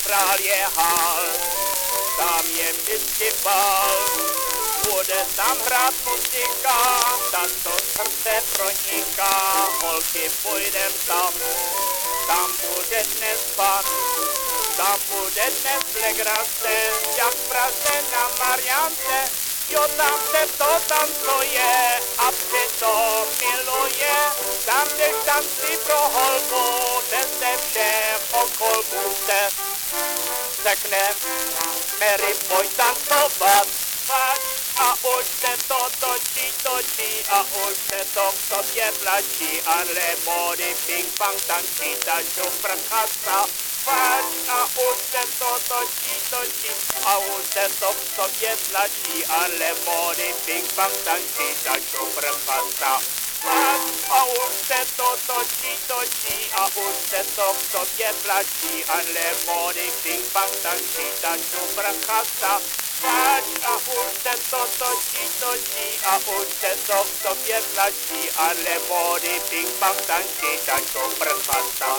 centrál je hal, tam je vždycky bal, bude tam hrát muzika, tak to srdce proniká, holky půjdem tam, tam bude dnes pan, tam bude dnes legrace, jak v Praze na Mariánce, jo tam se to tancuje a přitom miluje, tam jdeš tam si pro holku, ten se všem okol bude, řekne, Mary pojď tancovat, pojď, a už se to točí a už se to v sobě tlačí, ale mody ping pong tančí, ta šuprchasa. Pojď, a už se to točí a už se to v sobě tlačí, ale mody ping pong tančí, ta šuprchasa. Pojď, a už se to točí a už se to v sobě tlačí, ale mody ping pong tančí, ta šuprchasa. Pojď, a už se to točí a už se to v sobě tlačí, ale mody ping pong tančí, ta šuprchasa.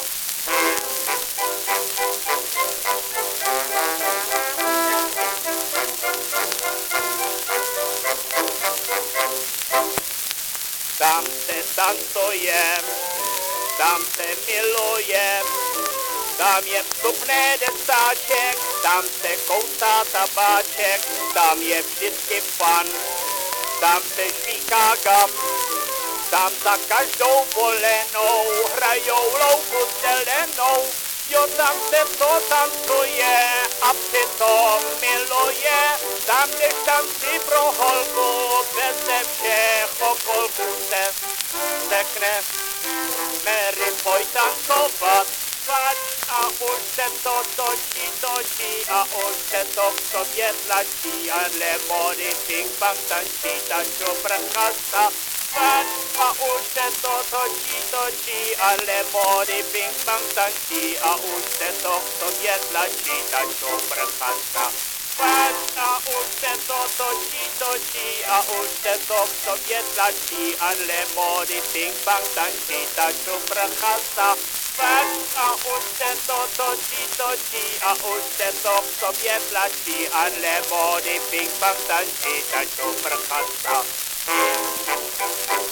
Tam se tancuje, tam se miluje, tam je vstupné desáček, tam se kousá tabáček, tam je vždycky fan, tam se žvíká gam, tam za každou volenou hrajou louku zelenou, jo tam se to tancuje a přitom miluje, tam jdeš tam si pro holku, beze všech okolků se řekne, Mary pojď tancovat, pojď, a už se to točí a už se to v sobě tlačí, ale mody ping pong tančí, ta šuprchasa. Pojď, a už se to točí, ale mody ping pong tančí a už se to v sobě tlačí, ta šuprchasa. Pojď, a už se to točí a už se to v sobě tlačí, ale mody ping pong tančí, ta šuprchasa. Pojď, a už se to točí a už se to v sobě tlačí, ale mody ping pong tančí, ta šuprchasa.